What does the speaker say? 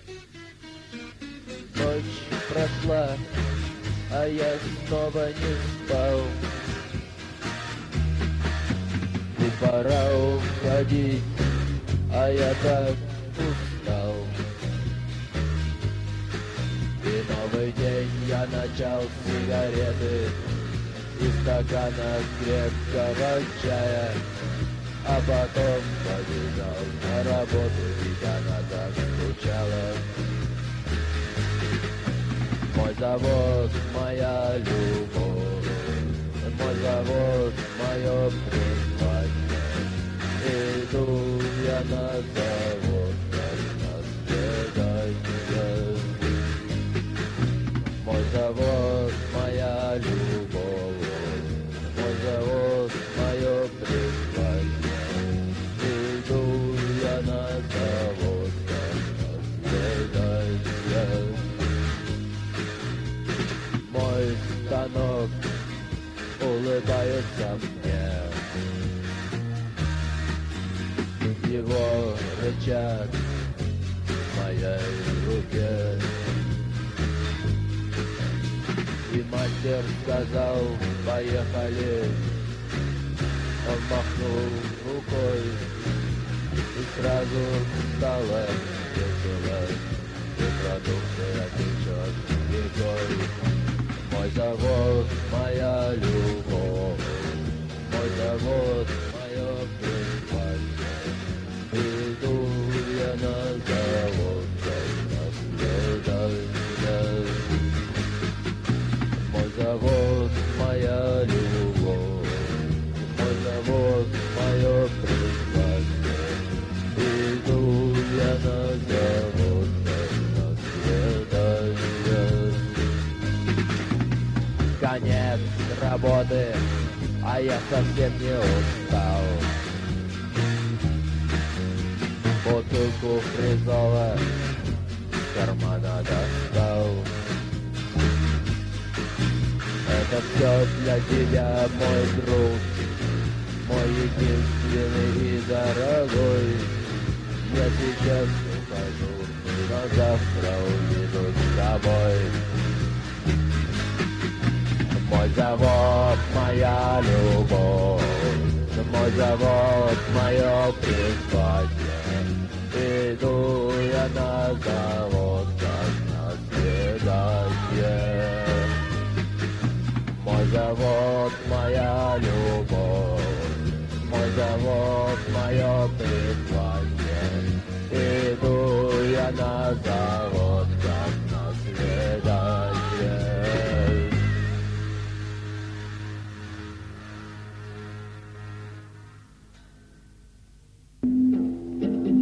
Ночь прошла, а я снова не спал. И пора уходить, а я так устал. И новый день я начал с сигареты и стакана крепкого чая, а потом побежал на работу, ведь она так скучала. Мой завод, моя любовь, мой завод, мое призвание. Иду я на завод, как на свидание. Мой завод, моя любовь, мой завод, мое призвание. Иду я на завод, как на свидание. Мой станок улыбается мне, его рычаг в моей руке. И мастер сказал: поехали. Он махнул рукой, и сразу стало весело, и продукция течет рекой. Мой завод, моя любовь, мой завод, мое призвание. Иду я на завод, как на свидание. Мой завод, моя любовь, мой завод, мое призвание. Иду я на завод, как на свидание. Конец работы, а я совсем не устал. Бутылку фризола с кармана достал. Это все для тебя, мой друг, мой единственный и дорогой. Я сейчас ухожу, но завтра увиду с тобой. Мой завод, моя любовь, мой завод, мое призвание. Иду я на завод, как на свидание. Мой завод, моя любовь, мой завод, мое призвание. Иду я на завод.